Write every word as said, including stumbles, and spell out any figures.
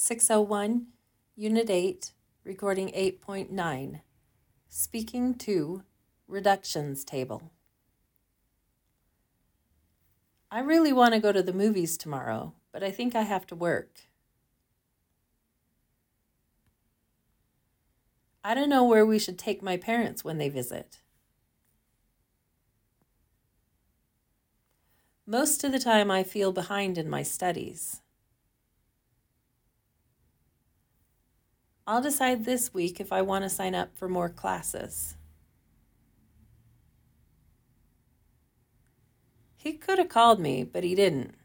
six oh one, Unit eight, Recording eight point nine. Speaking to Reductions Table. I really want to go to the movies tomorrow, but I think I have to work. I don't know where we should take my parents when they visit. Most of the time I feel behind in my studies. I'll decide this week if I want to sign up for more classes. He could have called me, but he didn't.